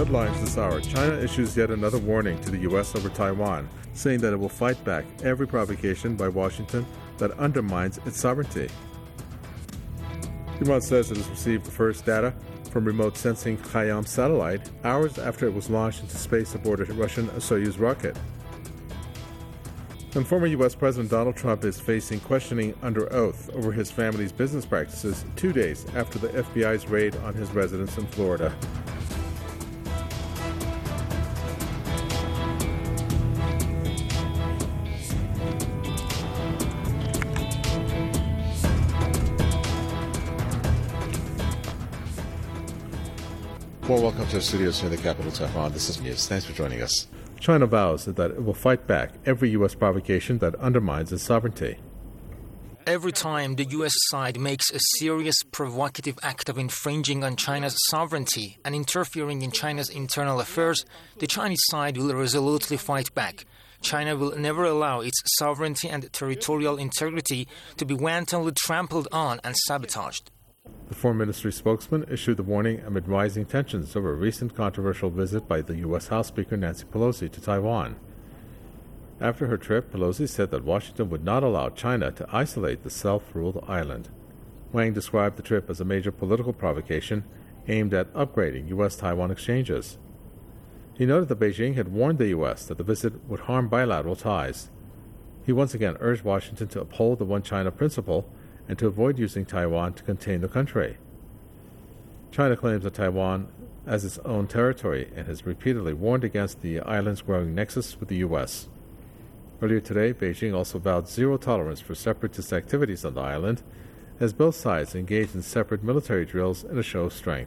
Headlines this hour. China issues yet another warning to the U.S. over Taiwan, saying that it will fight back every provocation by Washington that undermines its sovereignty. Iran says it has received the first data from remote sensing Hayam satellite hours after it was launched into space aboard a Russian Soyuz rocket. And former U.S. President Donald Trump is facing questioning under oath over his family's business practices 2 days after the FBI's raid on his residence in Florida. Well, welcome to the studios here in the capital, Tehran. This is Muse. Thanks for joining us. China vows that it will fight back every U.S. provocation that undermines its sovereignty. Every time the U.S. side makes a serious provocative act of infringing on China's sovereignty and interfering in China's internal affairs, the Chinese side will resolutely fight back. China will never allow its sovereignty and territorial integrity to be wantonly trampled on and sabotaged. The Foreign Ministry spokesman issued the warning amid rising tensions over a recent controversial visit by the U.S. House Speaker Nancy Pelosi to Taiwan. After her trip, Pelosi said that Washington would not allow China to isolate the self-ruled island. Wang described the trip as a major political provocation aimed at upgrading U.S.-Taiwan exchanges. He noted that Beijing had warned the U.S. that the visit would harm bilateral ties. He once again urged Washington to uphold the One China principle and to avoid using Taiwan to contain the country. China claims that Taiwan as its own territory and has repeatedly warned against the island's growing nexus with the U.S. Earlier today, Beijing also vowed zero tolerance for separatist activities on the island, as both sides engaged in separate military drills in a show of strength.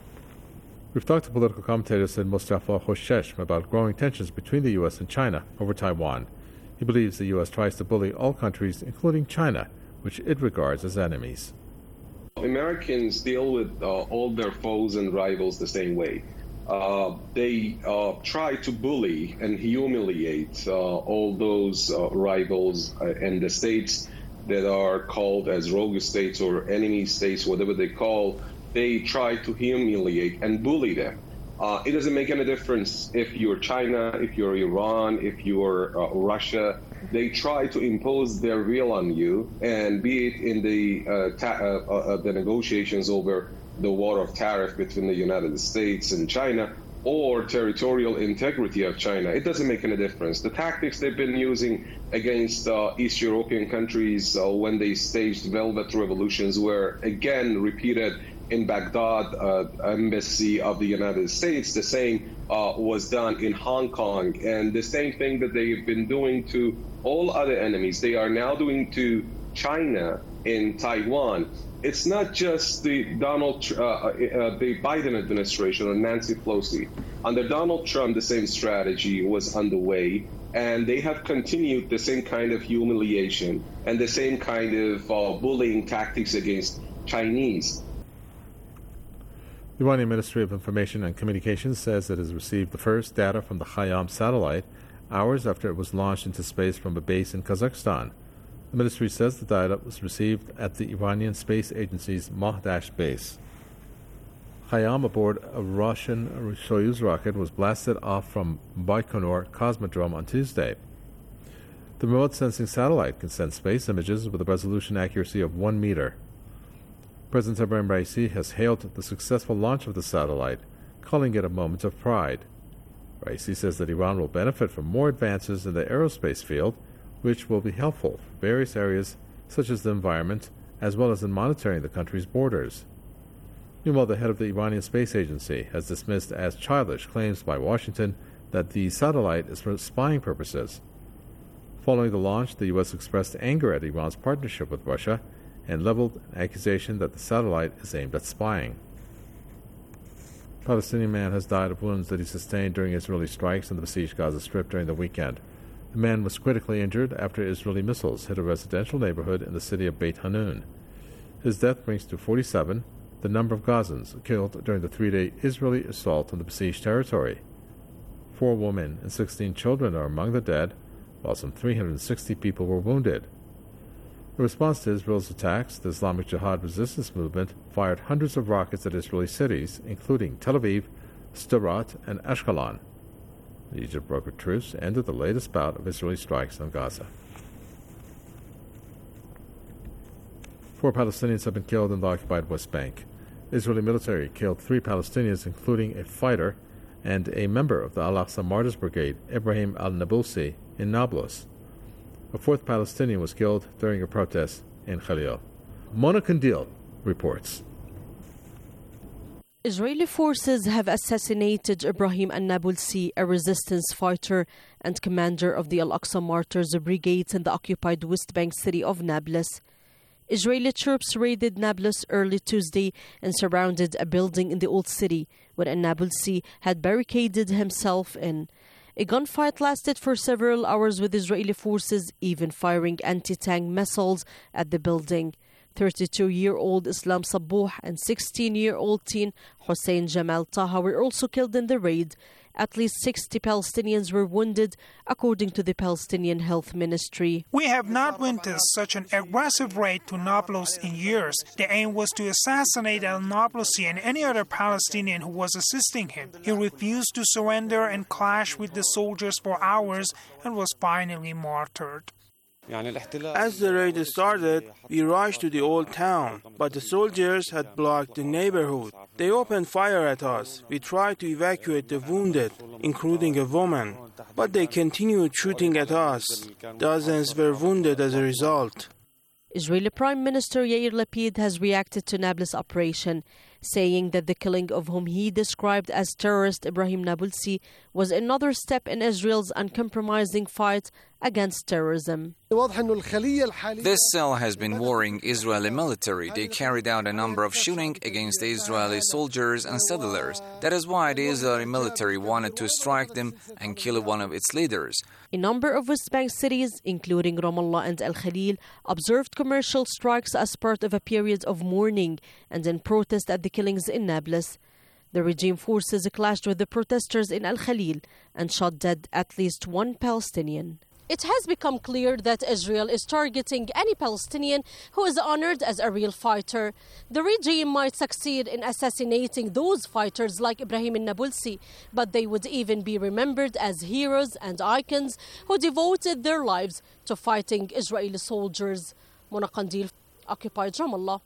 We've talked to political commentator Said Mustafa Hoshesh about growing tensions between the U.S. and China over Taiwan. He believes the U.S. tries to bully all countries, including China, which it regards as enemies. Americans deal with all their foes and rivals the same way. They try to bully and humiliate all those rivals and the states that are called as rogue states or enemy states, whatever they call. They try to humiliate and bully them. It doesn't make any difference if you're China, if you're Iran, if you're Russia. They try to impose their will on you, and be it in the negotiations over the war of tariff between the United States and China, or territorial integrity of China. It doesn't make any difference. The tactics they've been using against East European countries when they staged velvet revolutions were again repeated in Baghdad, embassy of the United States. The same was done in Hong Kong, and the same thing that they've been doing to all other enemies, they are now doing to China in Taiwan. It's not just the Biden administration or Nancy Pelosi. Under Donald Trump, the same strategy was underway, and they have continued the same kind of humiliation and the same kind of bullying tactics against Chinese. The Iranian Ministry of Information and Communications says it has received the first data from the Hayam satellite hours after it was launched into space from a base in Kazakhstan. The ministry says the data was received at the Iranian Space Agency's Mahdash base. Hayam aboard a Russian Soyuz rocket was blasted off from Baikonur Cosmodrome on Tuesday. The remote sensing satellite can send space images with a resolution accuracy of 1 meter. President Ebrahim Raisi has hailed the successful launch of the satellite, calling it a moment of pride. Raisi says that Iran will benefit from more advances in the aerospace field, which will be helpful for various areas such as the environment, as well as in monitoring the country's borders. Meanwhile, the head of the Iranian Space Agency has dismissed as childish claims by Washington that the satellite is for spying purposes. Following the launch, the U.S. expressed anger at Iran's partnership with Russia and leveled an accusation that the satellite is aimed at spying. A Palestinian man has died of wounds that he sustained during Israeli strikes in the besieged Gaza Strip during the weekend. The man was critically injured after Israeli missiles hit a residential neighborhood in the city of Beit Hanun. His death brings to 47 the number of Gazans killed during the 3-day Israeli assault on the besieged territory. 4 women and 16 children are among the dead, while some 360 people were wounded. In response to Israel's attacks, the Islamic Jihad resistance movement fired hundreds of rockets at Israeli cities, including Tel Aviv, Sderot, and Ashkelon. The Egypt-brokered truce ended the latest bout of Israeli strikes on Gaza. 4 Palestinians have been killed in the occupied West Bank. Israeli military killed 3 Palestinians, including a fighter and a member of the Al-Aqsa Martyrs Brigade, Ibrahim al-Nabulsi, in Nablus. A 4th Palestinian was killed during a protest in Khalil. Mona Kandil reports. Israeli forces have assassinated Ibrahim al-Nabulsi, a resistance fighter and commander of the Al-Aqsa Martyrs Brigade in the occupied West Bank city of Nablus. Israeli troops raided Nablus early Tuesday and surrounded a building in the old city where al-Nabulsi had barricaded himself in. A gunfight lasted for several hours, with Israeli forces even firing anti-tank missiles at the building. 32-year-old Islam Sabbouh and 16-year-old teen Hussein Jamal Taha were also killed in the raid. At least 60 Palestinians were wounded, according to the Palestinian Health Ministry. We have not witnessed such an aggressive raid to Nablus in years. The aim was to assassinate al-Nablusi and any other Palestinian who was assisting him. He refused to surrender and clashed with the soldiers for hours and was finally martyred. As the raid started, we rushed to the old town, but the soldiers had blocked the neighborhood. They opened fire at us. We tried to evacuate the wounded, including a woman, but they continued shooting at us. Dozens were wounded as a result. Israeli Prime Minister Yair Lapid has reacted to Nablus operation, saying that the killing of whom he described as terrorist Ibrahim Nabulsi was another step in Israel's uncompromising fight against terrorism. This cell has been warring Israeli military. They carried out a number of shootings against the Israeli soldiers and settlers. That is why the Israeli military wanted to strike them and kill one of its leaders. A number of West Bank cities, including Ramallah and Al Khalil, observed commercial strikes as part of a period of mourning and in protest at the killings in Nablus. The regime forces clashed with the protesters in Al Khalil and shot dead at least 1 Palestinian. It has become clear that Israel is targeting any Palestinian who is honored as a real fighter. The regime might succeed in assassinating those fighters like Ibrahim al-Nabulsi, but they would even be remembered as heroes and icons who devoted their lives to fighting Israeli soldiers. Mona Kandil, occupied Ramallah.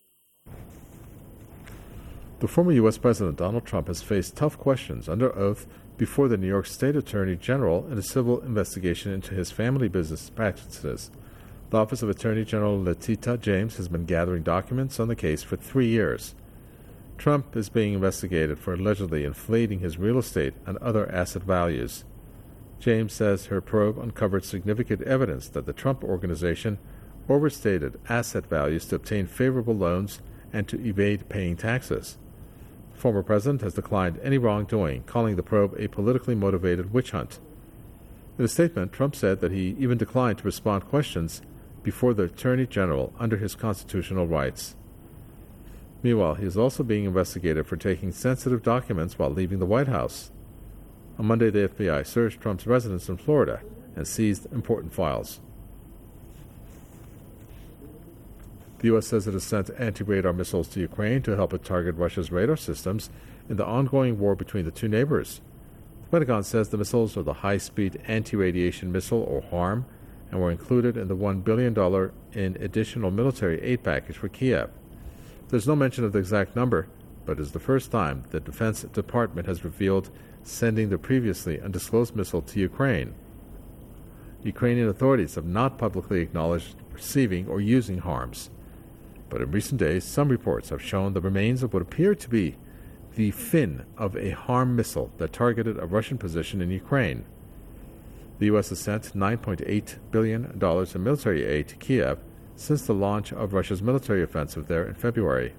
The former U.S. President Donald Trump has faced tough questions under oath before the New York State Attorney General in a civil investigation into his family business practices. The Office of Attorney General Letitia James has been gathering documents on the case for 3 years. Trump is being investigated for allegedly inflating his real estate and other asset values. James says her probe uncovered significant evidence that the Trump Organization overstated asset values to obtain favorable loans and to evade paying taxes. The former president has declined any wrongdoing, calling the probe a politically motivated witch hunt. In a statement, Trump said that he even declined to respond to questions before the Attorney General under his constitutional rights. Meanwhile, he is also being investigated for taking sensitive documents while leaving the White House. On Monday, the FBI searched Trump's residence in Florida and seized important files. The U.S. says it has sent anti-radar missiles to Ukraine to help it target Russia's radar systems in the ongoing war between the two neighbors. The Pentagon says the missiles are the high-speed anti-radiation missile, or HARM, and were included in the $1 billion in additional military aid package for Kiev. There's no mention of the exact number, but it is the first time the Defense Department has revealed sending the previously undisclosed missile to Ukraine. Ukrainian authorities have not publicly acknowledged receiving or using HARMs. But in recent days, some reports have shown the remains of what appeared to be the fin of a HARM missile that targeted a Russian position in Ukraine. The U.S. has sent $9.8 billion in military aid to Kiev since the launch of Russia's military offensive there in February.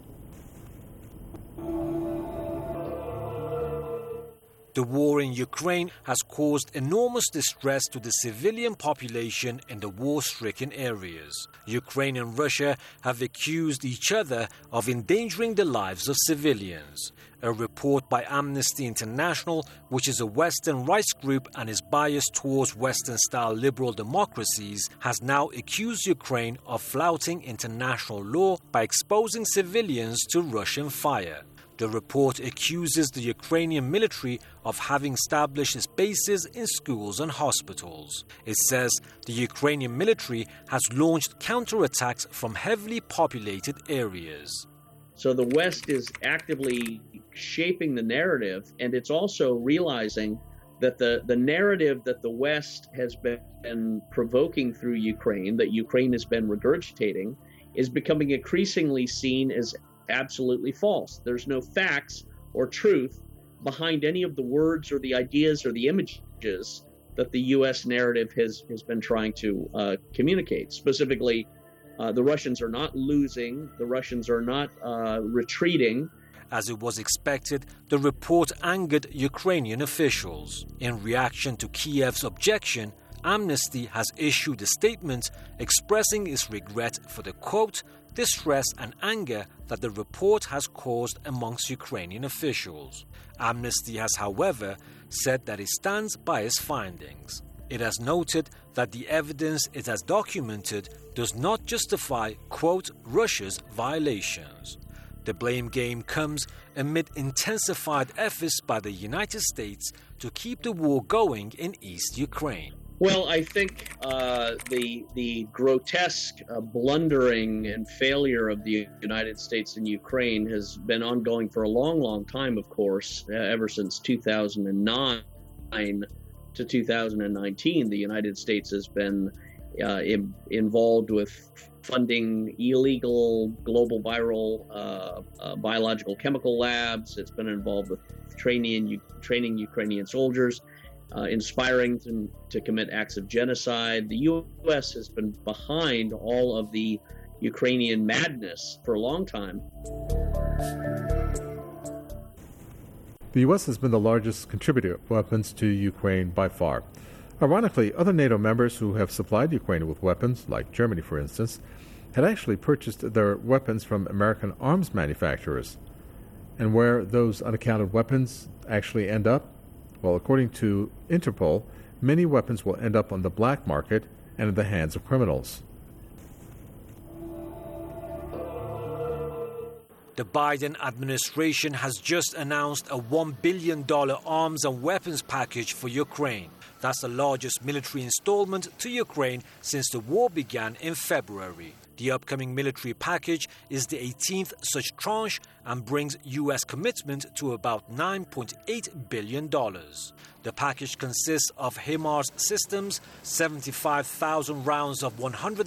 The war in Ukraine has caused enormous distress to the civilian population in the war-stricken areas. Ukraine and Russia have accused each other of endangering the lives of civilians. A report by Amnesty International, which is a Western rights group and is biased towards Western-style liberal democracies, has now accused Ukraine of flouting international law by exposing civilians to Russian fire. The report accuses the Ukrainian military of having established its bases in schools and hospitals. It says the Ukrainian military has launched counterattacks from heavily populated areas. So the West is actively shaping the narrative, and it's also realizing that the narrative that the West has been provoking through Ukraine, that Ukraine has been regurgitating, is becoming increasingly seen as absolutely false. There's no facts or truth behind any of the words or the ideas or the images that the U.S. narrative has been trying to communicate. Specifically, the Russians are not losing, the Russians are not retreating. As it was expected, the report angered Ukrainian officials. In reaction to Kiev's objection, Amnesty has issued a statement expressing its regret for the, quote, distress and anger that the report has caused amongst Ukrainian officials. Amnesty has, however, said that it stands by its findings. It has noted that the evidence it has documented does not justify, quote, Russia's violations. The blame game comes amid intensified efforts by the United States to keep the war going in East Ukraine. Well, I think the grotesque blundering and failure of the United States in Ukraine has been ongoing for a long, long time, of course, ever since 2009 to 2019. The United States has been involved with funding illegal global viral biological chemical labs. It's been involved with training Ukrainian soldiers, inspiring them to commit acts of genocide. The U.S. has been behind all of the Ukrainian madness for a long time. The U.S. has been the largest contributor of weapons to Ukraine by far. Ironically, other NATO members who have supplied Ukraine with weapons, like Germany for instance, had actually purchased their weapons from American arms manufacturers. And where those unaccounted weapons actually end up? Well, according to Interpol, many weapons will end up on the black market and in the hands of criminals. The Biden administration has just announced a $1 billion arms and weapons package for Ukraine. That's the largest military installment to Ukraine since the war began in February. The upcoming military package is the 18th such tranche and brings U.S. commitment to about $9.8 billion. The package consists of HIMARS systems, 75,000 rounds of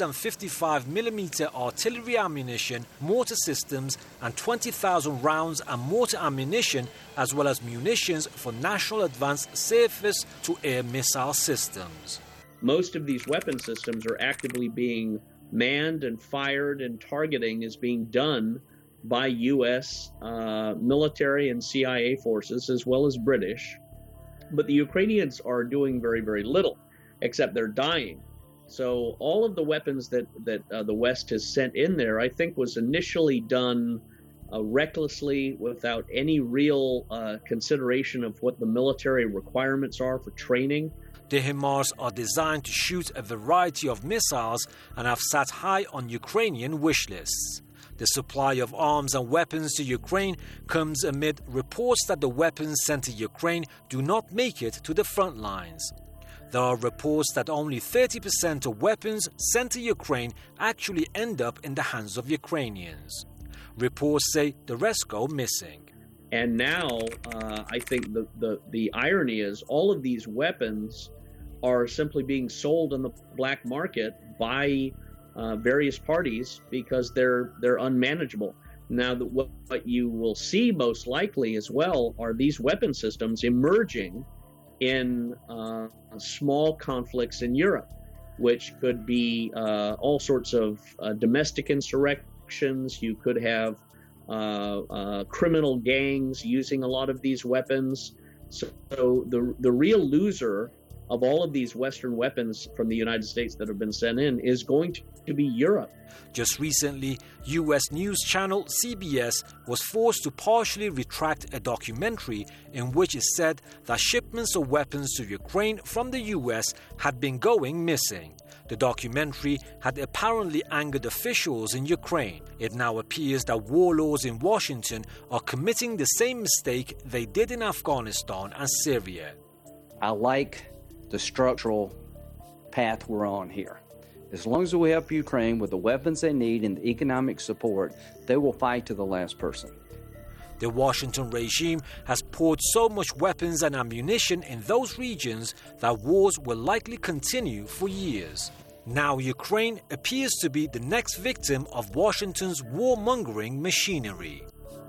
155mm artillery ammunition, mortar systems, and 20,000 rounds and mortar ammunition, as well as munitions for National Advanced Surface-to-Air Missile Systems. Most of these weapon systems are actively being manned and fired, and targeting is being done by U.S. military and CIA forces, as well as British. But the Ukrainians are doing very, very little, except they're dying. So all of the weapons that the West has sent in there, I think, was initially done recklessly, without any real consideration of what the military requirements are for training. The HIMARS are designed to shoot a variety of missiles and have sat high on Ukrainian wish lists. The supply of arms and weapons to Ukraine comes amid reports that the weapons sent to Ukraine do not make it to the front lines. There are reports that only 30% of weapons sent to Ukraine actually end up in the hands of Ukrainians. Reports say the rest go missing. And now, I think the irony is all of these weapons are simply being sold on the black market by various parties because they're unmanageable. Now, what you will see most likely as well are these weapon systems emerging in small conflicts in Europe, which could be all sorts of domestic insurrections. You could have criminal gangs using a lot of these weapons. So the real loser of all of these Western weapons from the United States that have been sent in is going to be Europe. Just recently, U.S. news channel CBS was forced to partially retract a documentary in which it said that shipments of weapons to Ukraine from the U.S. had been going missing. The documentary had apparently angered officials in Ukraine. It now appears that warlords in Washington are committing the same mistake they did in Afghanistan and Syria. I like the structural path we're on here. As long as we help Ukraine with the weapons they need and the economic support, they will fight to the last person. The Washington regime has poured so much weapons and ammunition in those regions that wars will likely continue for years. Now Ukraine appears to be the next victim of Washington's warmongering machinery.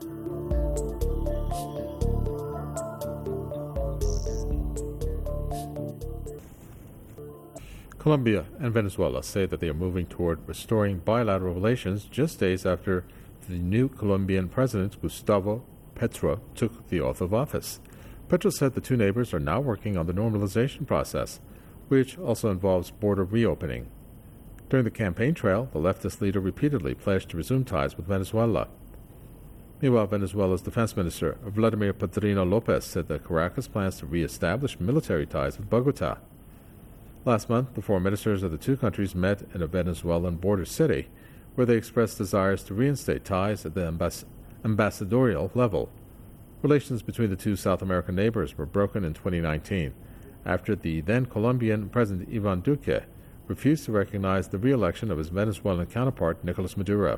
Colombia and Venezuela say that they are moving toward restoring bilateral relations just days after the new Colombian president, Gustavo Petro, took the oath of office. Petro said the two neighbors are now working on the normalization process, which also involves border reopening. During the campaign trail, the leftist leader repeatedly pledged to resume ties with Venezuela. Meanwhile, Venezuela's defense minister, Vladimir Padrino Lopez, said that Caracas plans to reestablish military ties with Bogota. Last month, the foreign ministers of the two countries met in a Venezuelan border city, where they expressed desires to reinstate ties at the ambassadorial level. Relations between the two South American neighbors were broken in 2019, after the then Colombian President Ivan Duque refused to recognize the re-election of his Venezuelan counterpart, Nicolas Maduro.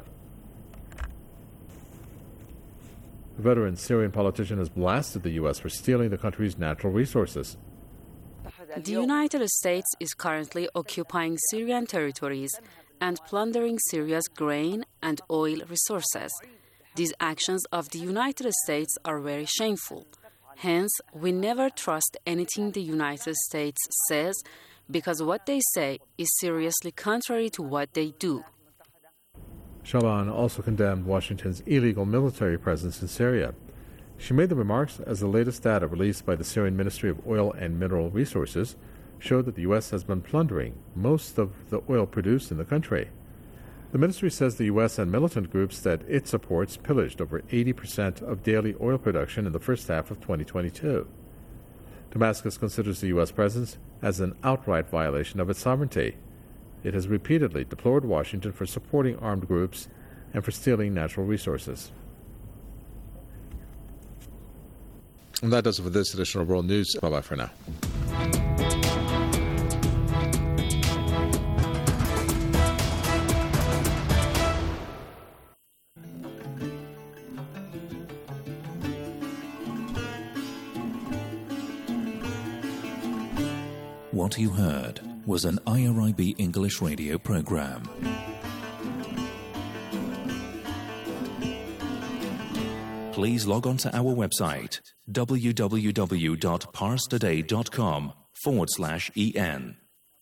A veteran Syrian politician has blasted the U.S. for stealing the country's natural resources. The United States is currently occupying Syrian territories and plundering Syria's grain and oil resources. These actions of the United States are very shameful. Hence, we never trust anything the United States says, because what they say is seriously contrary to what they do. Shaban also condemned Washington's illegal military presence in Syria. She made the remarks as the latest data released by the Syrian Ministry of Oil and Mineral Resources showed that the U.S. has been plundering most of the oil produced in the country. The ministry says the U.S. and militant groups that it supports pillaged over 80% of daily oil production in the first half of 2022. Damascus considers the U.S. presence as an outright violation of its sovereignty. It has repeatedly deplored Washington for supporting armed groups and for stealing natural resources. And that does it for this edition of World News. Bye-bye for now. What you heard was an IRIB English radio program. Please log on to our website, www.parstoday.com/en.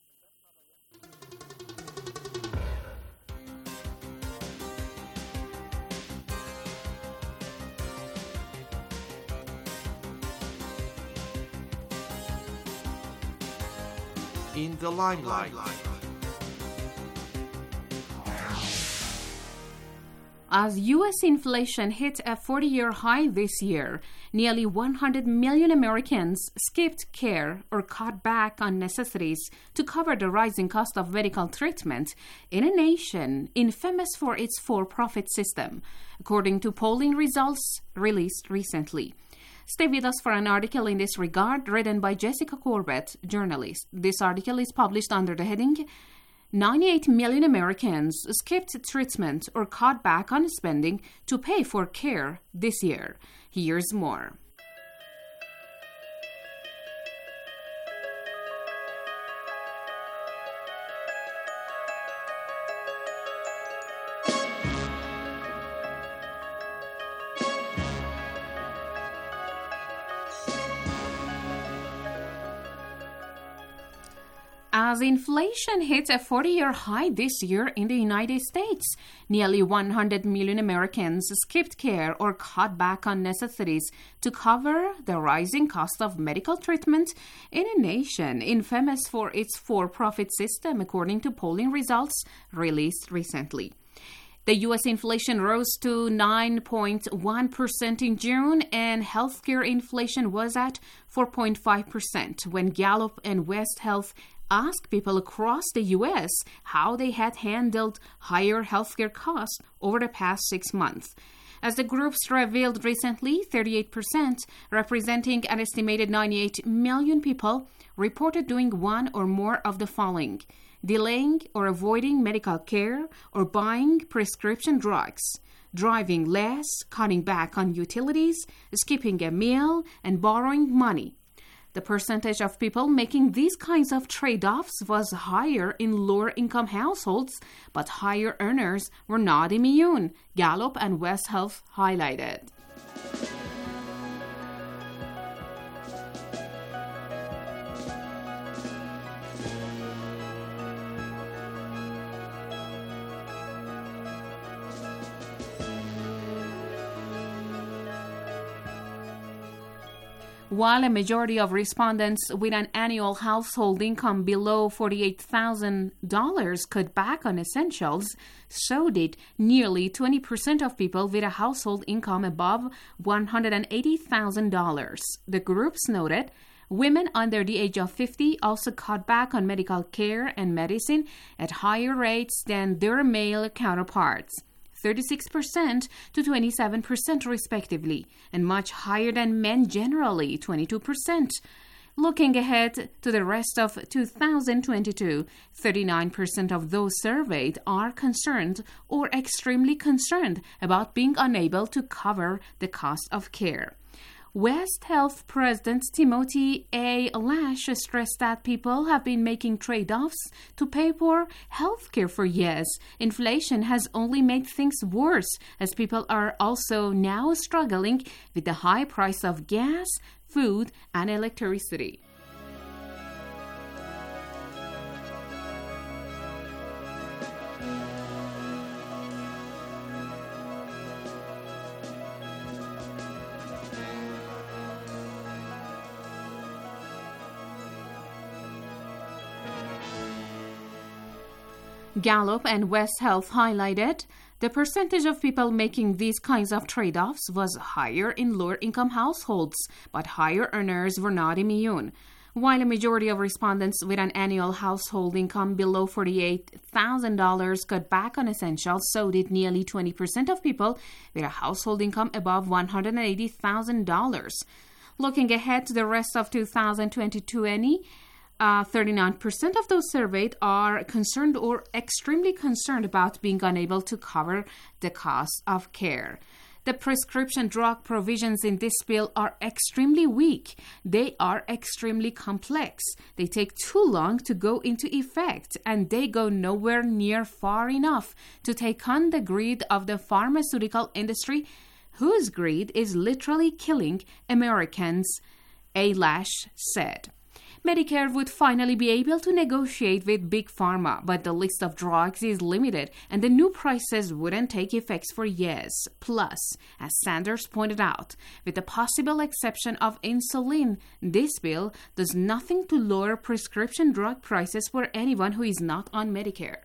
In the limelight. As U.S. inflation hit a 40-year high this year, nearly 100 million Americans skipped care or cut back on necessities to cover the rising cost of medical treatment in a nation infamous for its for-profit system, according to polling results released recently. Stay with us for an article in this regard written by Jessica Corbett, journalist. This article is published under the heading 98 million Americans skipped treatment or cut back on spending to pay for care this year. Here's more. As inflation hit a 40-year high this year in the United States, nearly 100 million Americans skipped care or cut back on necessities to cover the rising cost of medical treatment in a nation infamous for its for-profit system, according to polling results released recently. The U.S. inflation rose to 9.1% in June, and healthcare inflation was at 4.5% when Gallup and West Health asked people across the U.S. how they had handled higher healthcare costs over the past 6 months. As the groups revealed recently, 38%, representing an estimated 98 million people, reported doing one or more of the following: delaying or avoiding medical care or buying prescription drugs, driving less, cutting back on utilities, skipping a meal, and borrowing money. The percentage of people making these kinds of trade-offs was higher in lower-income households, but higher earners were not immune, Gallup and West Health highlighted. While a majority of respondents with an annual household income below $48,000 cut back on essentials, so did nearly 20% of people with a household income above $180,000. The groups noted women under the age of 50 also cut back on medical care and medicine at higher rates than their male counterparts. 36% to 27% respectively, and much higher than men generally, 22%. Looking ahead to the rest of 2022, 39% of those surveyed are concerned or extremely concerned about being unable to cover the cost of care. West Health President Timothy A. Lash stressed that people have been making trade-offs to pay for health care for years. Inflation has only made things worse, as people are also now struggling with the high price of gas, food, and electricity. Gallup and West Health highlighted the percentage of people making these kinds of trade-offs was higher in lower-income households, but higher earners were not immune. While a majority of respondents with an annual household income below $48,000 cut back on essentials, so did nearly 20% of people with a household income above $180,000. Looking ahead to the rest of 2022, 39% of those surveyed are concerned or extremely concerned about being unable to cover the cost of care. The prescription drug provisions in this bill are extremely weak. They are extremely complex. They take too long to go into effect, and they go nowhere near far enough to take on the greed of the pharmaceutical industry, whose greed is literally killing Americans, A. Lash said. Medicare would finally be able to negotiate with Big Pharma, but the list of drugs is limited and the new prices wouldn't take effect for years. Plus, as Sanders pointed out, with the possible exception of insulin, this bill does nothing to lower prescription drug prices for anyone who is not on Medicare.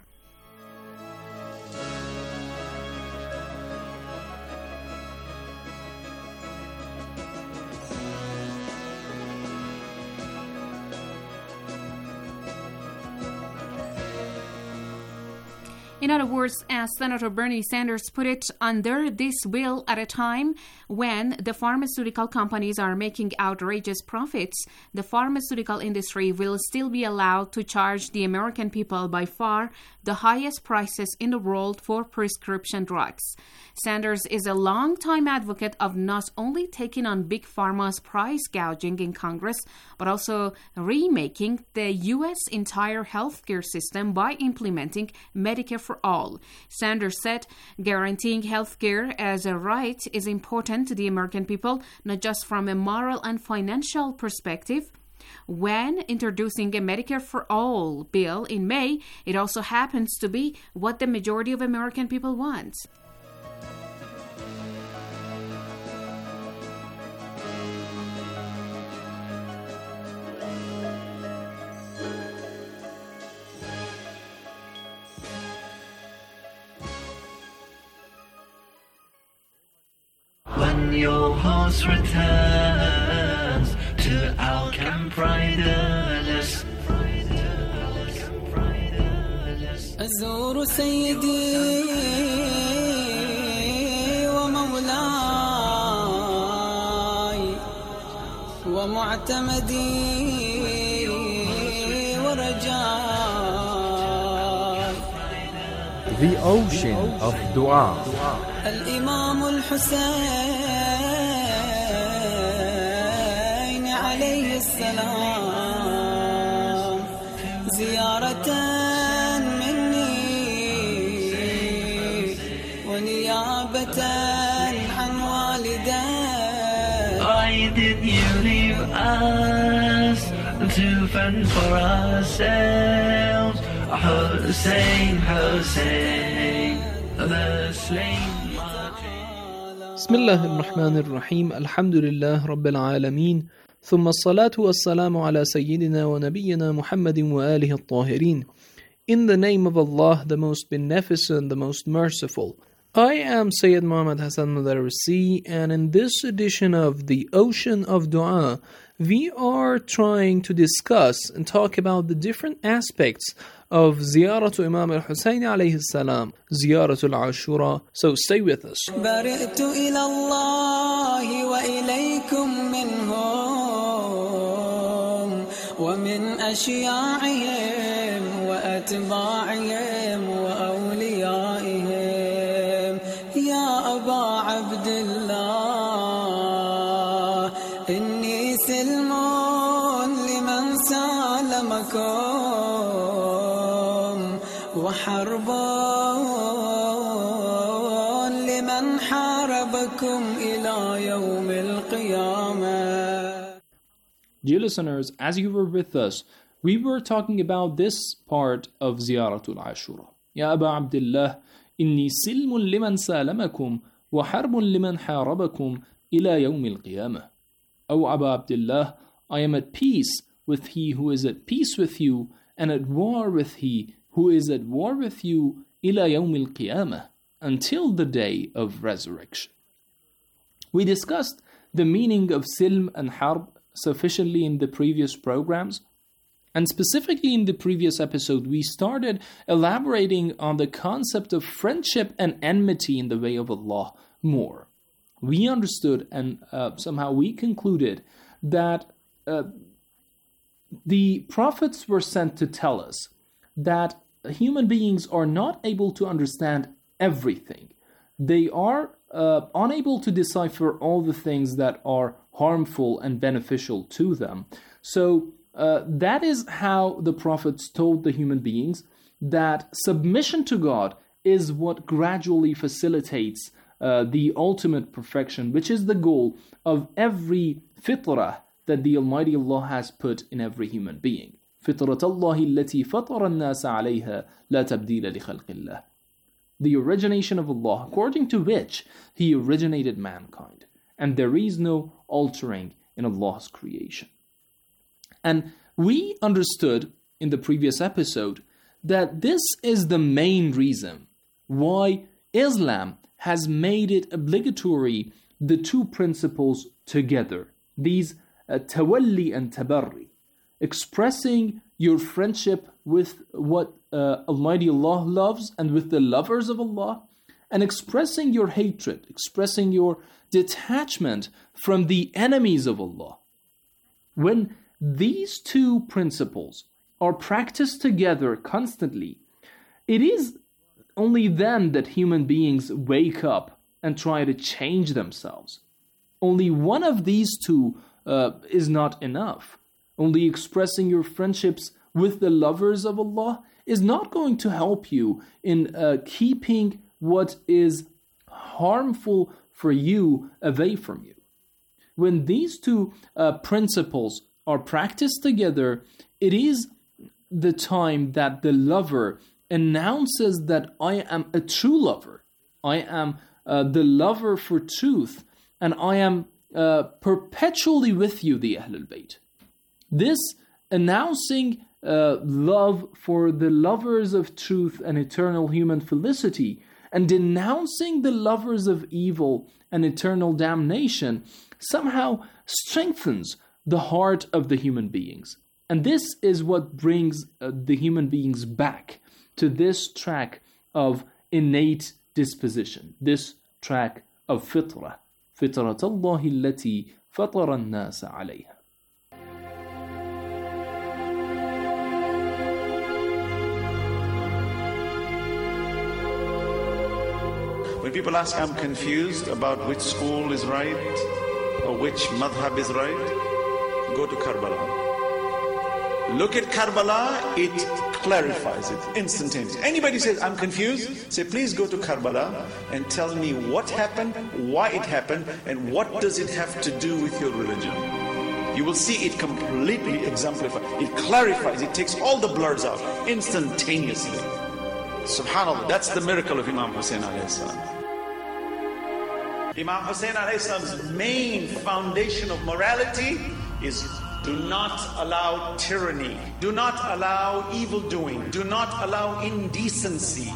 In other words, as Senator Bernie Sanders put it, under this bill at a time when the pharmaceutical companies are making outrageous profits, the pharmaceutical industry will still be allowed to charge the American people by far the highest prices in the world for prescription drugs. Sanders is a longtime advocate of not only taking on Big Pharma's price gouging in Congress, but also remaking the U.S. entire healthcare system by implementing Medicare for all. Sanders said guaranteeing healthcare as a right is important to the American people, not just from a moral and financial perspective. When introducing a Medicare for All bill in May, it also happens to be what the majority of American people want. When your horse returns to our camp riderless, أزور سيدي ومولاي ومعتمدي ورجاي. The ocean of dua. الإمام الحسين عليه السلام زيارة مني ونيابة عن والدي. Why did you leave us to fend for ourselves? Hussein, Hussein, the slain. بسم الله الرحمن الرحيم. الحمد لله رب العالمين، ثم الصلاة والسلام على سيدنا ونبينا محمد وآله الطاهرين. In the name of Allah, the most beneficent, the most merciful. I am Sayyid Muhammad Hassan Madarisi, and in this edition of the Ocean of Dua, we are trying to discuss and talk about the different aspects of Ziyaratu Imam al-Husayn alayhi salam, Ziyaratul Ashura. So stay with us. برئت إلى الله وإليكم منهم ومن أشياعهم وأتباعهم وأوليائهم يا أبا عبد الله إني سلم لمن سالمكم وحرب لمن حاربكم إلى يوم القيامة. Dear listeners, as you were with us, we were talking about this part of Ziyaratul Ashura. Ya Aba Abdullah, inni silmun liman salamakum wa harbun liman harabakum ila yawm al-qiyamah. O Aba Abdullah, I am at peace with he who is at peace with you, and at war with he who is at war with you ila yawm al-qiyamah, until the day of resurrection. We discussed the meaning of silm and harb sufficiently in the previous programs, and specifically in the previous episode we started elaborating on the concept of friendship and enmity in the way of Allah more. We understood and somehow we concluded that the prophets were sent to tell us that human beings are not able to understand everything. They are unable to decipher all the things that are harmful and beneficial to them. So that is how the prophets told the human beings that submission to God is what gradually facilitates the ultimate perfection, which is the goal of every fitrah that the Almighty Allah has put in every human being. فطرة الله التي فطر الناس عليها لا تبديل لخلق الله. The origination of Allah, according to which He originated mankind, and there is no altering in Allah's creation. And we understood in the previous episode that this is the main reason why Islam has made it obligatory the two principles together, these tawalli and tabarri, expressing your friendship with what Almighty Allah loves and with the lovers of Allah, and expressing your hatred, expressing your detachment from the enemies of Allah. When these two principles are practiced together constantly, it is only then that human beings wake up and try to change themselves. Only one of these two is not enough. Only expressing your friendships with the lovers of Allah is not going to help you in keeping what is harmful for you away from you. When these two principles are practiced together, it is the time that the lover announces that I am a true lover. I am the lover for truth, and I am perpetually with you, the Ahlul Bayt. This announcing love for the lovers of truth and eternal human felicity, and denouncing the lovers of evil and eternal damnation, somehow strengthens the heart of the human beings. And this is what brings the human beings back to this track of innate disposition, this track of fitrah, فطرة الله التي فطر الناس عليها. When people ask, I'm confused about which school is right or which madhab is right, go to Karbala. Look at Karbala, it clarifies it instantaneously. Anybody says, I'm confused, say, please go to Karbala and tell me what happened, why it happened, and what does it have to do with your religion. You will see it completely exemplified. It clarifies, it takes all the blurs out instantaneously. Subhanallah, that's the miracle of Imam Hussein alayhi salam. Imam Hussein alayhi salam's main foundation of morality is do not allow tyranny, do not allow evildoing, do not allow indecency.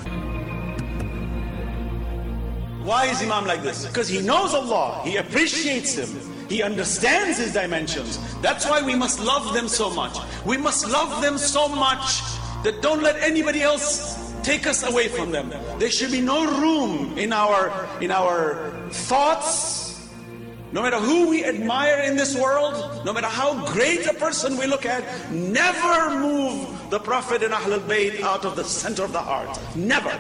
Why is Imam like this? Because he knows Allah, he appreciates Him, he understands His dimensions. That's why we must love them so much. We must love them so much that don't let anybody else take us away from them. There should be no room in our thoughts. No matter who we admire in this world, no matter how great a person we look at, never move the Prophet and Ahlul Bayt out of the center of the heart. Never.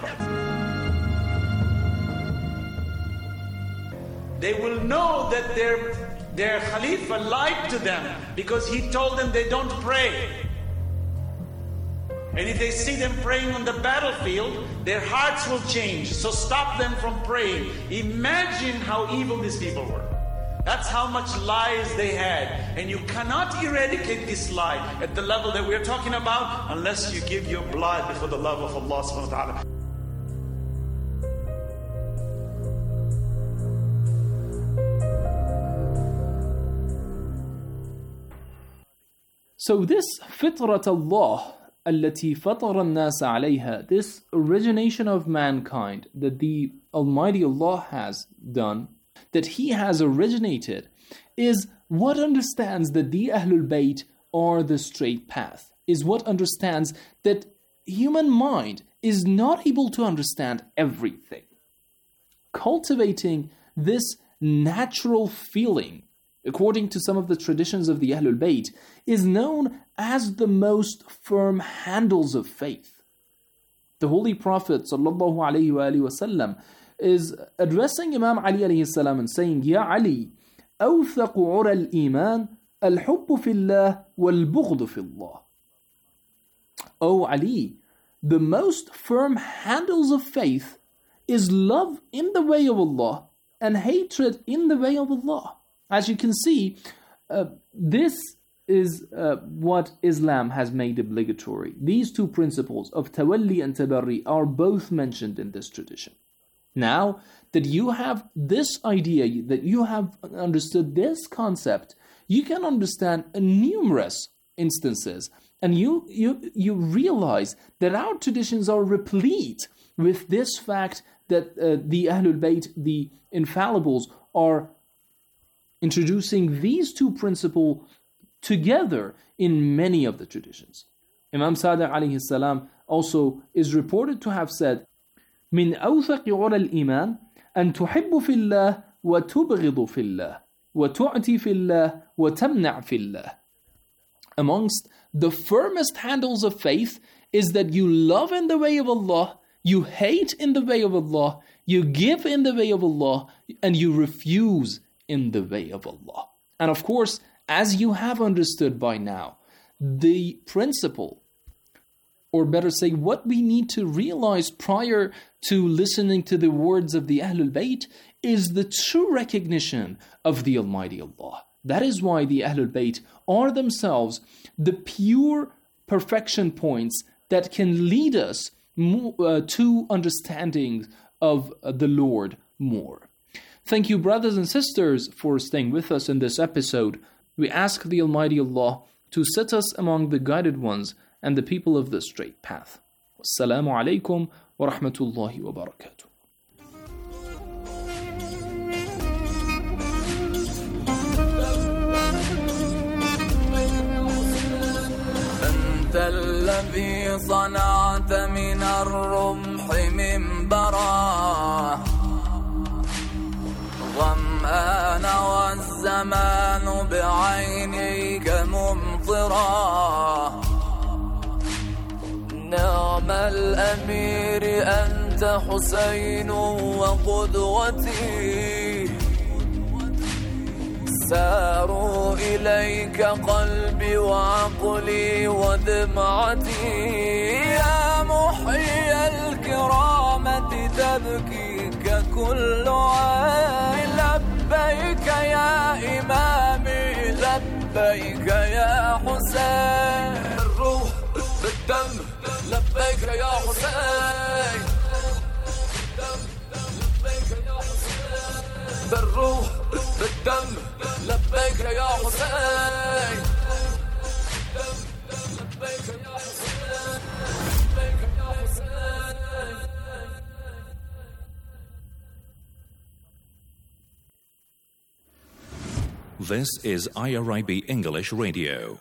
They will know that their Khalifa lied to them because he told them they don't pray. And if they see them praying on the battlefield, their hearts will change. So stop them from praying. Imagine how evil these people were. That's how much lies they had. And you cannot eradicate this lie at the level that we're talking about unless you give your blood for the love of Allah subhanahu wa ta'ala. So this fitrat Allah التي فطر الناس عليها, this origination of mankind that the Almighty Allah has done, that He has originated, is what understands that the Ahlul Bayt are the straight path, is what understands that human mind is not able to understand everything. Cultivating this natural feeling, according to some of the traditions of the Ahlul Bayt, is known as the most firm handles of faith. The Holy Prophet ﷺ is addressing Imam Ali alayhi salam and saying, Ya Ali, أوثق عرى الإيمان الحب في الله والبغض في الله. O Ali, the most firm handles of faith is love in the way of Allah and hatred in the way of Allah. As you can see, this is what Islam has made obligatory. These two principles of tawalli and tabarri are both mentioned in this tradition. Now that you have this idea, that you have understood this concept, you can understand numerous instances, and you realize that our traditions are replete with this fact that the Ahlul Bayt, the infallibles, are introducing these two principles together in many of the traditions. Imam Sadiq alayhi salam also is reported to have said, من أوثق عرى الإيمان أن تحب في الله وتبغض في الله وتعطي في الله وتمنع في الله. Amongst the firmest handles of faith is that you love in the way of Allah, you hate in the way of Allah, you give in the way of Allah, and you refuse in the way of Allah. And of course, as you have understood by now, the principle, or better say, what we need to realize prior to listening to the words of the Ahlul Bayt is the true recognition of the Almighty Allah. That is why the Ahlul Bayt are themselves the pure perfection points that can lead us to understanding of the Lord more. Thank you, brothers and sisters, for staying with us in this episode. We ask the Almighty Allah to set us among the guided ones and the people of the straight path. Assalamu alaikum wa rahmatullahi wa barakatuh. أنت الذي صنعت من الرمح منبرا ظمآن والزمان بعينيك ممطرا نعم الأمير أنت حسين وقدوتي ساروا إليك قلبي وعقلي ودمعتي يا محيي الكرامة تبكيك كل عين لبيك يا إمامي لبيك يا حسين الروح بالدم لبيك يا حسين لبيك يا حسين بالروح بالدم لبيك يا حسين لبيك يا حسين لبيك يا حسين. This is IRIB English Radio.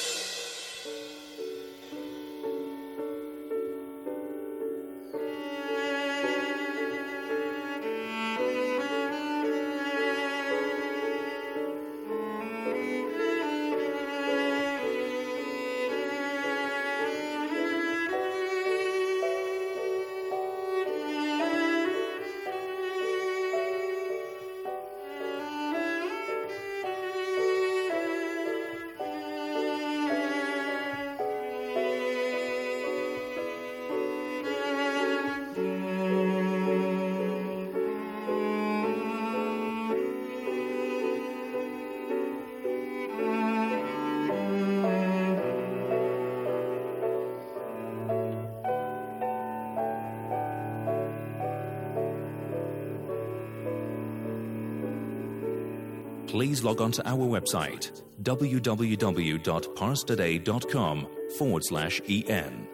Please log on to our website, www.parstoday.com/en.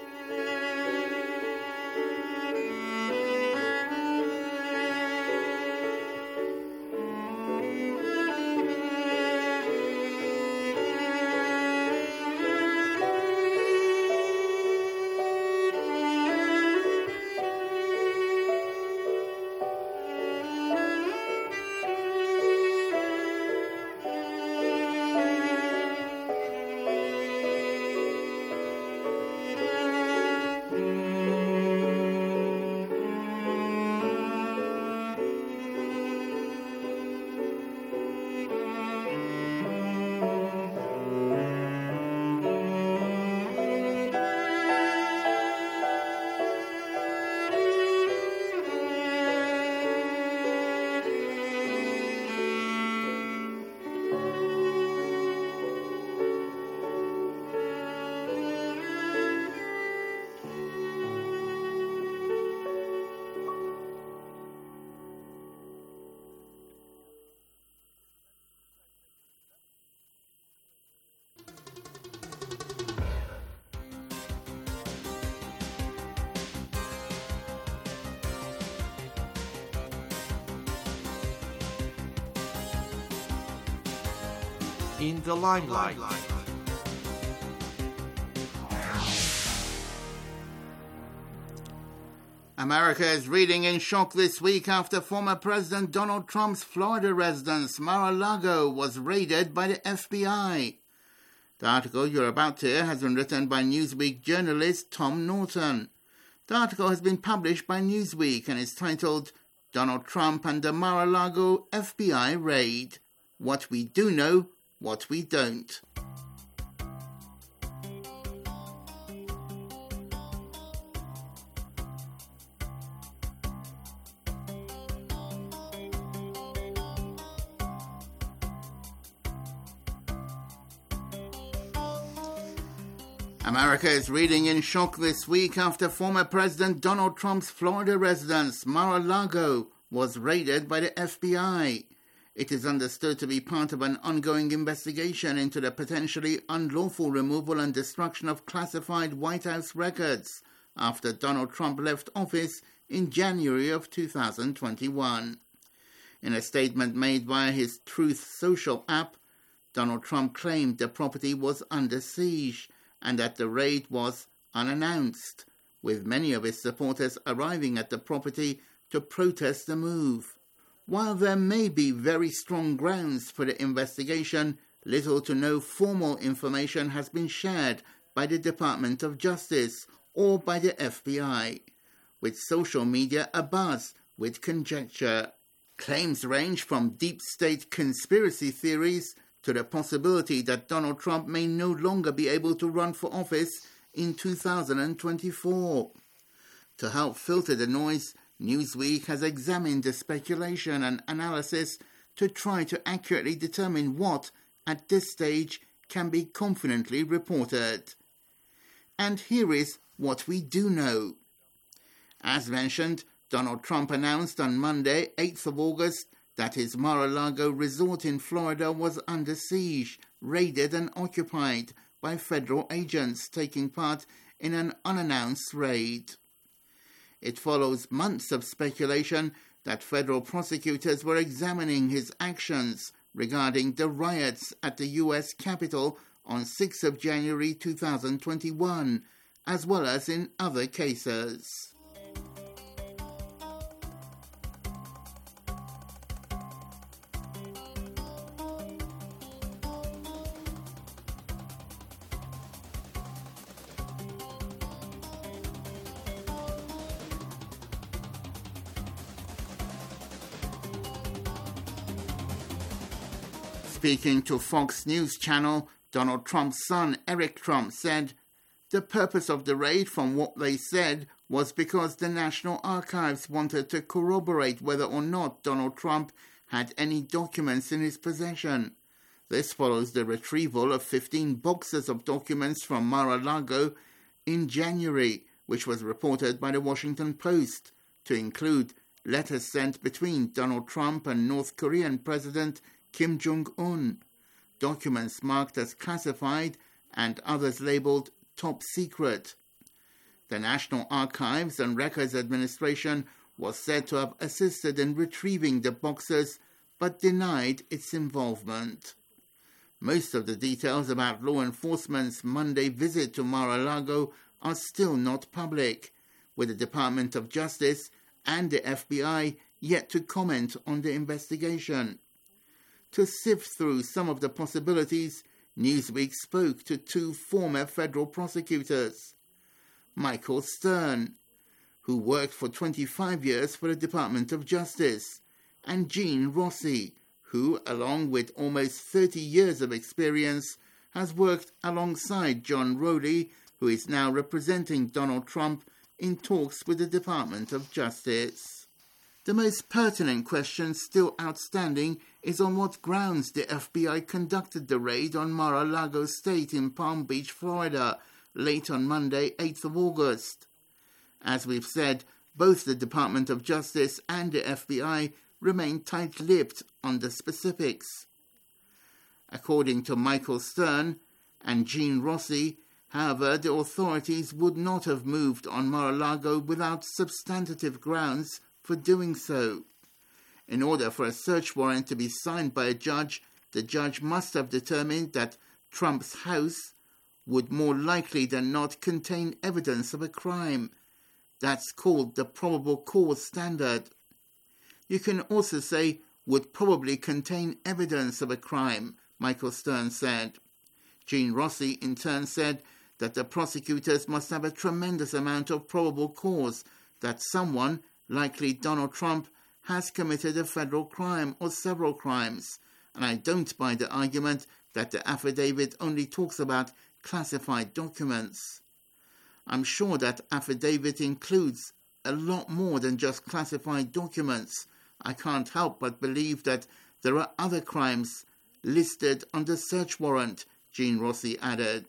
In the limelight. America is reading in shock this week after former President Donald Trump's Florida residence, Mar-a-Lago, was raided by the FBI. The article you're about to hear has been written by Newsweek journalist Tom Norton. The article has been published by Newsweek and is titled Donald Trump and the Mar-a-Lago FBI Raid. What we do know, what we don't. America is reading in shock this week after former President Donald Trump's Florida residence, Mar-a-Lago, was raided by the FBI. It is understood to be part of an ongoing investigation into the potentially unlawful removal and destruction of classified White House records after Donald Trump left office in January of 2021. In a statement made via his Truth Social app, Donald Trump claimed the property was under siege and that the raid was unannounced, with many of his supporters arriving at the property to protest the move. While there may be very strong grounds for the investigation, little to no formal information has been shared by the Department of Justice or by the FBI, with social media abuzz with conjecture. Claims range from deep state conspiracy theories to the possibility that Donald Trump may no longer be able to run for office in 2024. To help filter the noise, Newsweek has examined the speculation and analysis to try to accurately determine what, at this stage, can be confidently reported. And here is what we do know. As mentioned, Donald Trump announced on Monday, 8th of August, that his Mar-a-Lago resort in Florida was under siege, raided and occupied by federal agents taking part in an unannounced raid. It follows months of speculation that federal prosecutors were examining his actions regarding the riots at the U.S. Capitol on 6th of January 2021, as well as in other cases. Speaking to Fox News Channel, Donald Trump's son, Eric Trump, said, "The purpose of the raid, from what they said, was because the National Archives wanted to corroborate whether or not Donald Trump had any documents in his possession. This follows the retrieval of 15 boxes of documents from Mar-a-Lago in January, which was reported by the Washington Post, to include letters sent between Donald Trump and North Korean President Kim Jong-un, documents marked as classified and others labeled top secret. The National Archives and Records Administration was said to have assisted in retrieving the boxes but denied its involvement. Most of the details about law enforcement's Monday visit to Mar-a-Lago are still not public, with the Department of Justice and the FBI yet to comment on the investigation. To sift through some of the possibilities, Newsweek spoke to two former federal prosecutors, Michael Stern, who worked for 25 years for the Department of Justice, and Gene Rossi, who, along with almost 30 years of experience, has worked alongside John Rowley, who is now representing Donald Trump in talks with the Department of Justice. The most pertinent question still outstanding is on what grounds the FBI conducted the raid on Mar-a-Lago Estate in Palm Beach, Florida, late on Monday, 8th of August. As we've said, both the Department of Justice and the FBI remain tight-lipped on the specifics. According to Michael Stern and Gene Rossi, however, the authorities would not have moved on Mar-a-Lago without substantive grounds for doing so. In order for a search warrant to be signed by a judge, the judge must have determined that Trump's house would more likely than not contain evidence of a crime. That's called the probable cause standard. You can also say would probably contain evidence of a crime, Michael Stern said. Gene Rossi in turn said that the prosecutors must have a tremendous amount of probable cause that someone, likely Donald Trump, has committed a federal crime or several crimes, and I don't buy the argument that the affidavit only talks about classified documents. I'm sure that affidavit includes a lot more than just classified documents. I can't help but believe that there are other crimes listed on the search warrant, Gene Rossi added.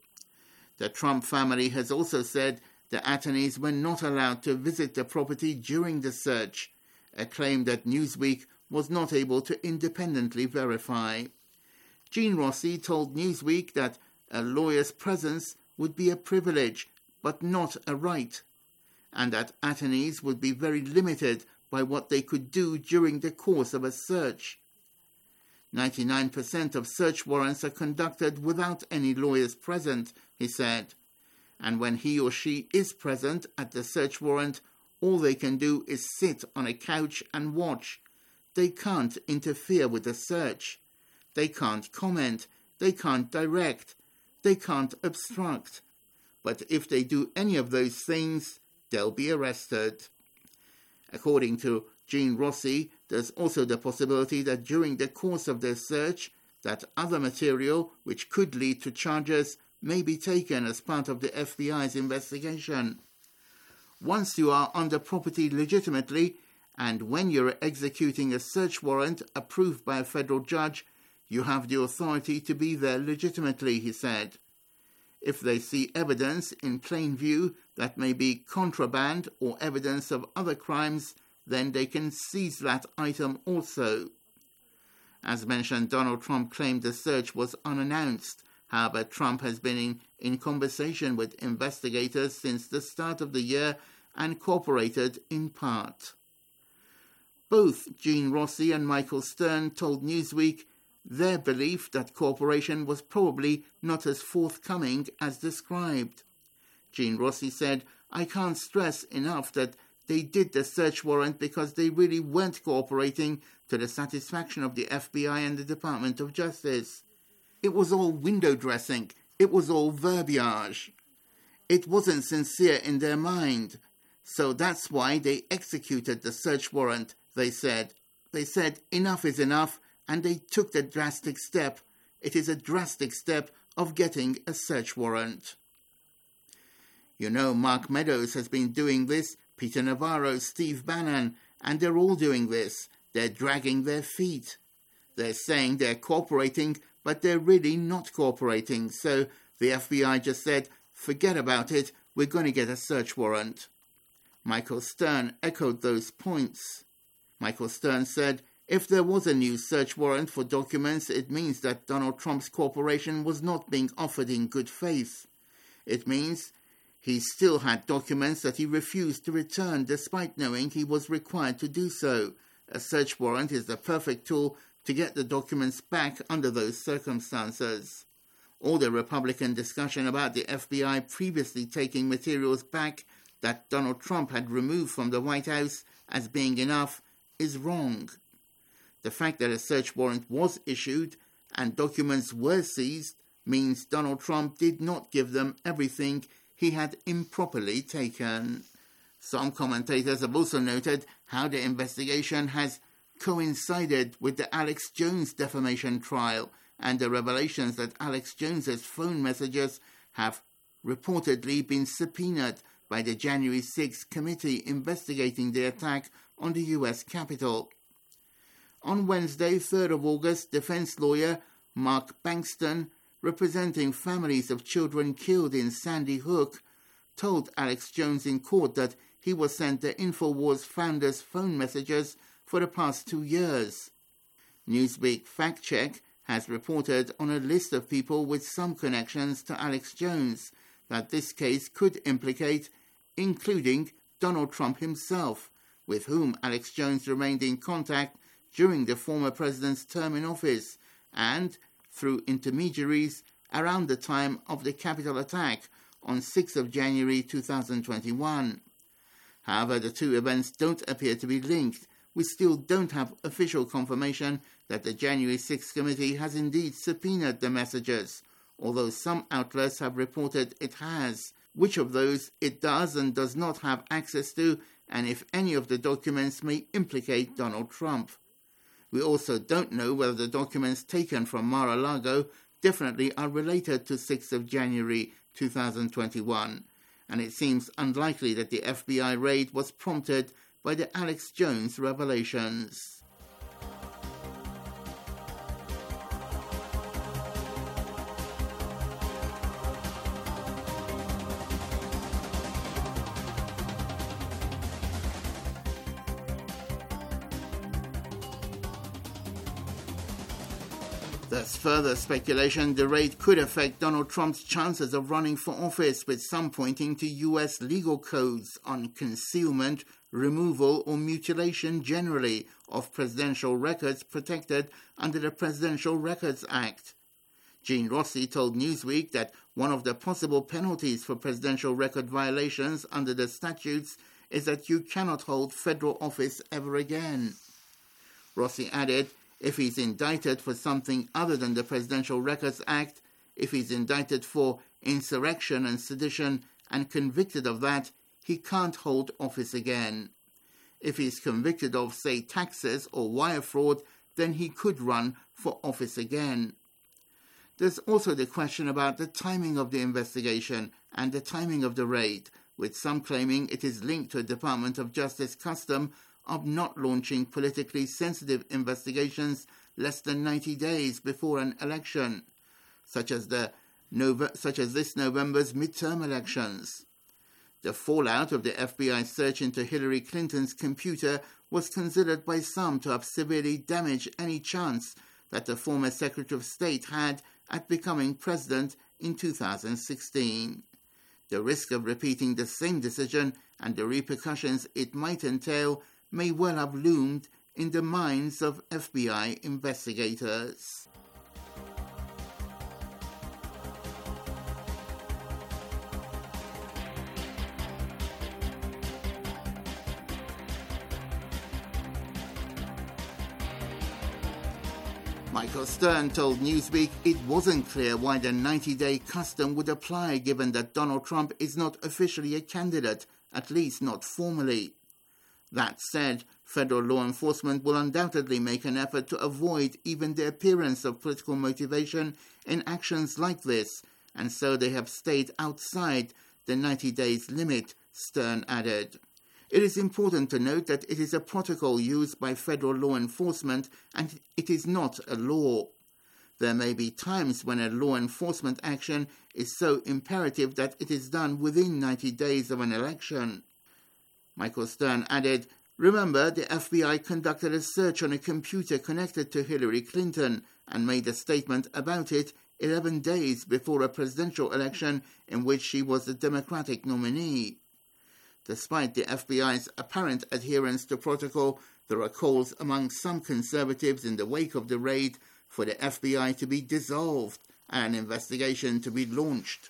The Trump family has also said the attorneys were not allowed to visit the property during the search, a claim that Newsweek was not able to independently verify. Gene Rossi told Newsweek that a lawyer's presence would be a privilege but not a right, and that attorneys would be very limited by what they could do during the course of a search. 99% of search warrants are conducted without any lawyers present, he said. And when he or she is present at the search warrant, all they can do is sit on a couch and watch. They can't interfere with the search. They can't comment. They can't direct. They can't obstruct. But if they do any of those things, they'll be arrested. According to Jean Rossi, there's also the possibility that during the course of their search, that other material which could lead to charges may be taken as part of the FBI's investigation. Once you are on the property legitimately, and when you're executing a search warrant approved by a federal judge, you have the authority to be there legitimately, he said. If they see evidence in plain view that may be contraband or evidence of other crimes, then they can seize that item also. As mentioned, Donald Trump claimed the search was unannounced. However, Trump has been in conversation with investigators since the start of the year and cooperated in part. Both Jean Rossi and Michael Stern told Newsweek their belief that cooperation was probably not as forthcoming as described. Jean Rossi said, "I can't stress enough that they did the search warrant because they really weren't cooperating to the satisfaction of the FBI and the Department of Justice. It was all window dressing. It was all verbiage. It wasn't sincere in their mind. So that's why they executed the search warrant," they said. They said enough is enough, and they took the drastic step. It is a drastic step of getting a search warrant. You know, Mark Meadows has been doing this, Peter Navarro, Steve Bannon, and they're all doing this. They're dragging their feet. They're saying they're cooperating, but they're really not cooperating. So the FBI just said, forget about it, we're going to get a search warrant. Michael Stern echoed those points. Michael Stern said, if there was a new search warrant for documents, it means that Donald Trump's cooperation was not being offered in good faith. It means he still had documents that he refused to return despite knowing he was required to do so. A search warrant is the perfect tool to get the documents back under those circumstances. All the Republican discussion about the FBI previously taking materials back that Donald Trump had removed from the White House as being enough is wrong. The fact that a search warrant was issued and documents were seized means Donald Trump did not give them everything he had improperly taken. Some commentators have also noted how the investigation has coincided with the Alex Jones defamation trial and the revelations that Alex Jones's phone messages have reportedly been subpoenaed by the January 6th committee investigating the attack on the U.S. Capitol. On Wednesday, 3rd of August, defense lawyer Mark Bankston, representing families of children killed in Sandy Hook, told Alex Jones in court that he was sent the InfoWars founder's phone messages for the past 2 years. Newsweek Fact Check has reported on a list of people with some connections to Alex Jones that this case could implicate, including Donald Trump himself, with whom Alex Jones remained in contact during the former president's term in office and through intermediaries around the time of the Capitol attack on 6th of January 2021. However, the two events don't appear to be linked. We still don't have official confirmation that the January 6th committee has indeed subpoenaed the messages, although some outlets have reported it has. Which of those it does and does not have access to, and if any of the documents may implicate Donald Trump. We also don't know whether the documents taken from Mar-a-Lago definitely are related to 6th of January 2021, and it seems unlikely that the FBI raid was prompted by the Alex Jones revelations. There's further speculation the raid could affect Donald Trump's chances of running for office, with some pointing to U.S. legal codes on concealment, removal or mutilation generally of presidential records protected under the Presidential Records Act. Gene Rossi told Newsweek that one of the possible penalties for presidential record violations under the statutes is that you cannot hold federal office ever again. Rossi added, if he's indicted for something other than the Presidential Records Act, if he's indicted for insurrection and sedition and convicted of that, he can't hold office again. If he's convicted of, say, taxes or wire fraud, then he could run for office again. There's also the question about the timing of the investigation and the timing of the raid, with some claiming it is linked to a Department of Justice custom of not launching politically sensitive investigations less than 90 days before an election, such as this November's midterm elections. The fallout of the FBI search into Hillary Clinton's computer was considered by some to have severely damaged any chance that the former Secretary of State had at becoming president in 2016. The risk of repeating the same decision and the repercussions it might entail may well have loomed in the minds of FBI investigators. Michael Stern told Newsweek it wasn't clear why the 90-day custom would apply given that Donald Trump is not officially a candidate, at least not formally. That said, federal law enforcement will undoubtedly make an effort to avoid even the appearance of political motivation in actions like this, and so they have stayed outside the 90 days limit, Stern added. It is important to note that it is a protocol used by federal law enforcement and it is not a law. There may be times when a law enforcement action is so imperative that it is done within 90 days of an election. Michael Stern added, remember, the FBI conducted a search on a computer connected to Hillary Clinton and made a statement about it 11 days before a presidential election in which she was the Democratic nominee. Despite the FBI's apparent adherence to protocol, there are calls among some conservatives in the wake of the raid for the FBI to be dissolved and an investigation to be launched.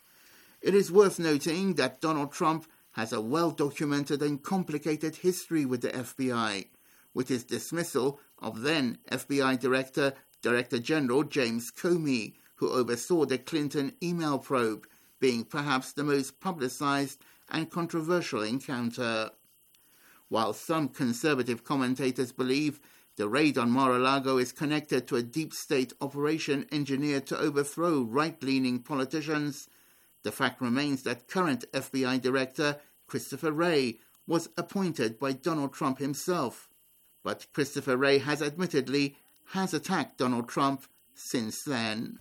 It is worth noting that Donald Trump has a well-documented and complicated history with the FBI, with his dismissal of then FBI Director General James Comey, who oversaw the Clinton email probe, being perhaps the most publicized and controversial encounter. While some conservative commentators believe the raid on Mar-a-Lago is connected to a deep state operation engineered to overthrow right-leaning politicians, the fact remains that current FBI Director Christopher Wray was appointed by Donald Trump himself. But Christopher Wray has admittedly attacked Donald Trump since then.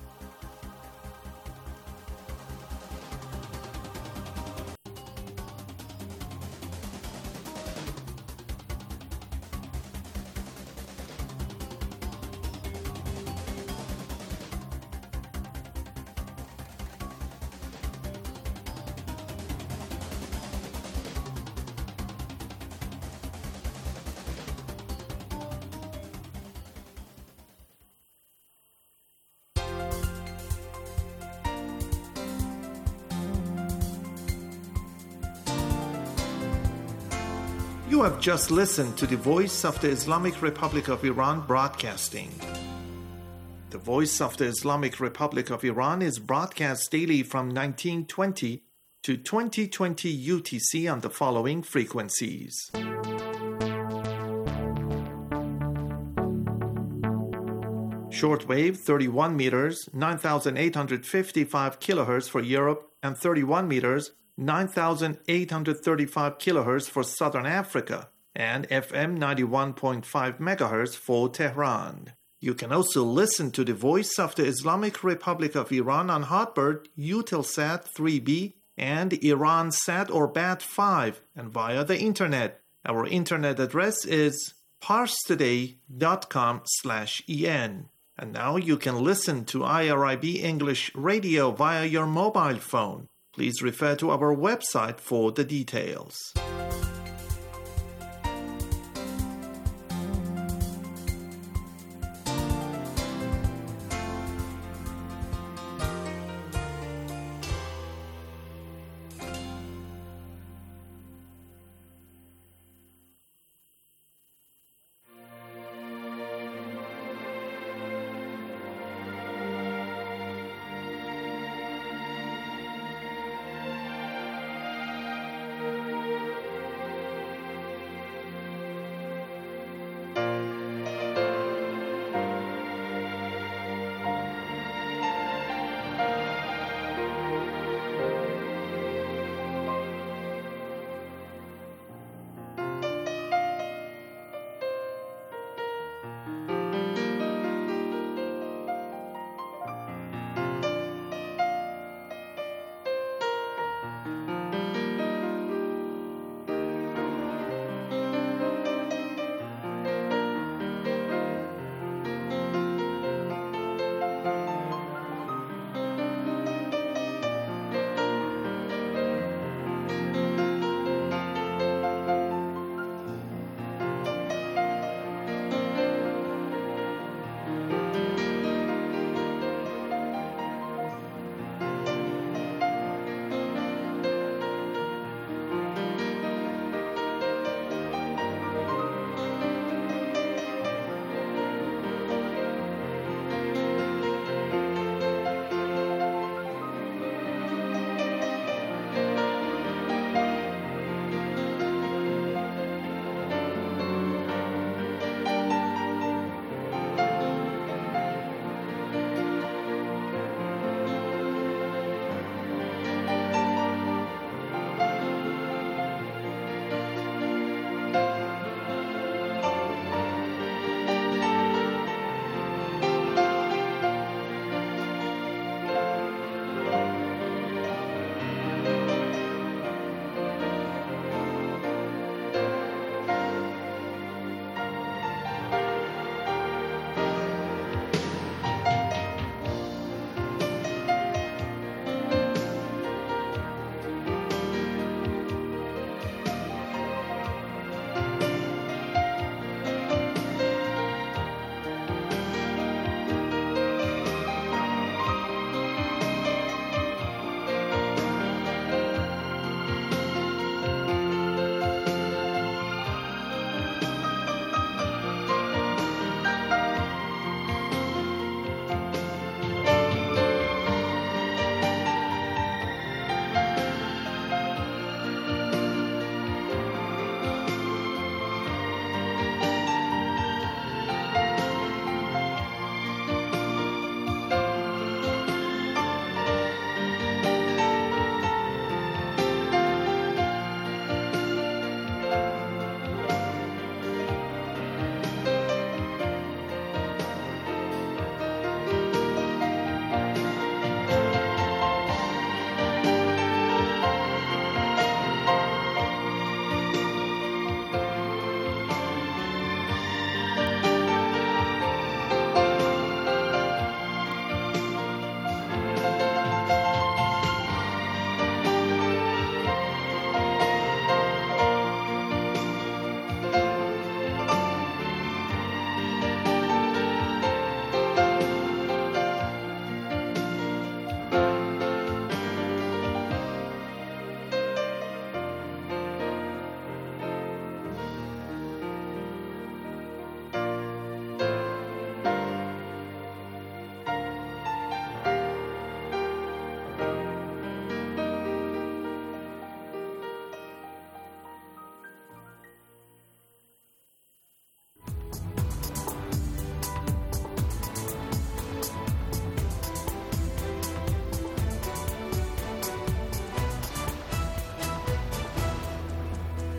You have just listened to the Voice of the Islamic Republic of Iran broadcasting. The Voice of the Islamic Republic of Iran is broadcast daily from 1920 to 2020 UTC on the following frequencies. Shortwave 31 meters, 9,855 kilohertz for Europe, and 31 meters, 9,835 kilohertz for Southern Africa, and FM 91.5 megahertz for Tehran. You can also listen to the Voice of the Islamic Republic of Iran on Hotbird, Eutelsat 3B, and Iransat or BAT5, and via the internet. Our internet address is parstoday.com/en. And now you can listen to IRIB English Radio via your mobile phone. Please refer to our website for the details.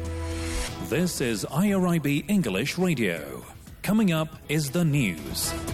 This is IRIB English Radio. Coming up is the news.